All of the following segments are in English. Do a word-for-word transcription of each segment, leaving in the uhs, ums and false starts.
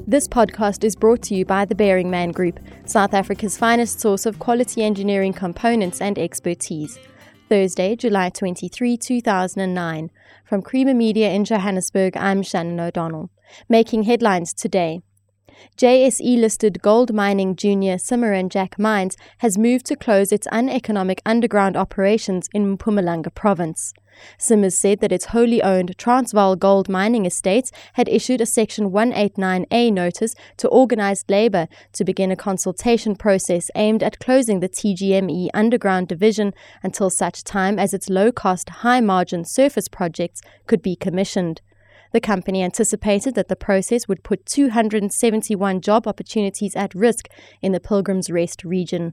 This podcast is brought to you by the Bearing Man Group, South Africa's finest source of quality engineering components and expertise. Thursday, July twenty-third, two thousand nine. From Creamer Media in Johannesburg, I'm Shannon O'Donnell. Making headlines today. J S E-listed gold mining junior Cimarron Jack Mines has moved to close its uneconomic underground operations in Mpumalanga province. Simmers said that its wholly owned Transvaal Gold Mining Estates had issued a Section one eighty-nine A notice to organised labour to begin a consultation process aimed at closing the T G M E underground division until such time as its low-cost, high-margin surface projects could be commissioned. The company anticipated that the process would put two hundred seventy-one job opportunities at risk in the Pilgrim's Rest region.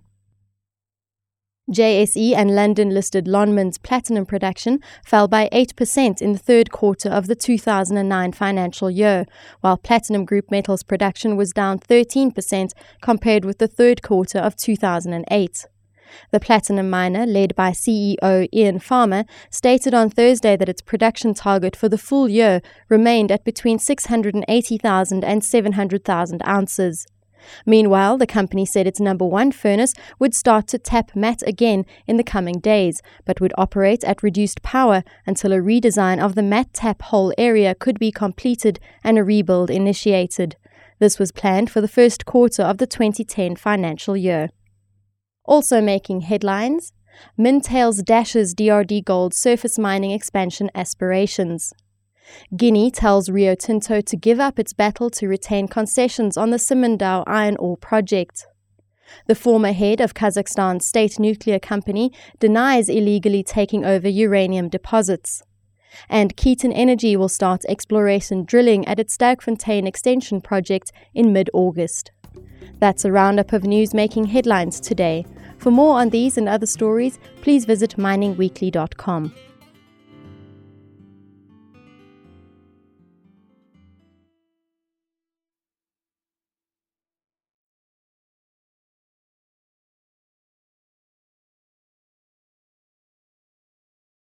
J S E and London-listed Lonmin's platinum production fell by eight percent in the third quarter of the two thousand nine financial year, while Platinum Group Metals production was down thirteen percent compared with the third quarter of two thousand eight. The platinum miner, led by C E O Ian Farmer, stated on Thursday that its production target for the full year remained at between six hundred eighty thousand and seven hundred thousand ounces. Meanwhile, the company said its number one furnace would start to tap matte again in the coming days, but would operate at reduced power until a redesign of the matte tap hole area could be completed and a rebuild initiated. This was planned for the first quarter of the twenty ten financial year. Also making headlines, Mintails dashes D R D Gold surface mining expansion aspirations. Guinea tells Rio Tinto to give up its battle to retain concessions on the Simandou iron ore project. The former head of Kazakhstan's state nuclear company denies illegally taking over uranium deposits. And Keaton Energy will start exploration drilling at its Sterkfontein extension project in mid-August. That's a roundup of news making headlines today. For more on these and other stories, please visit mining weekly dot com.